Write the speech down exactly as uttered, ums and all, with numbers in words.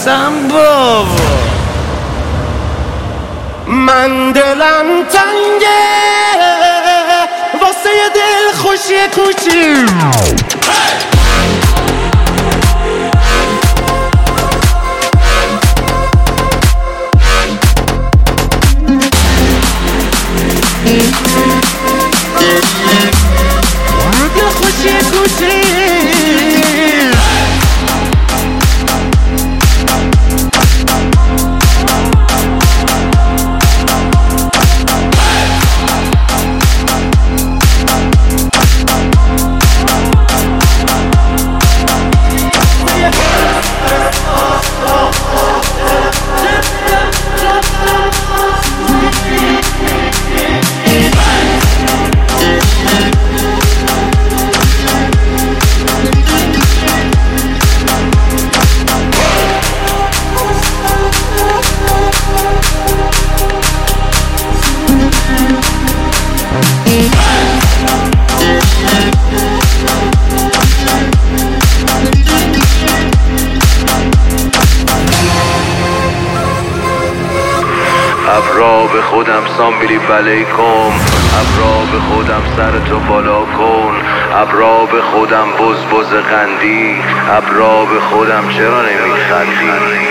هستم بابا. من دلم تنگه واسه یه دل خوشی کوچی. دل خوشی کوچی ابرا به خودم سام بیلی بلیکم، ابرا به خودم سر تو بالا کن، ابرا به خودم بز بز قندی، ابرا به خودم چرا نمیخندی.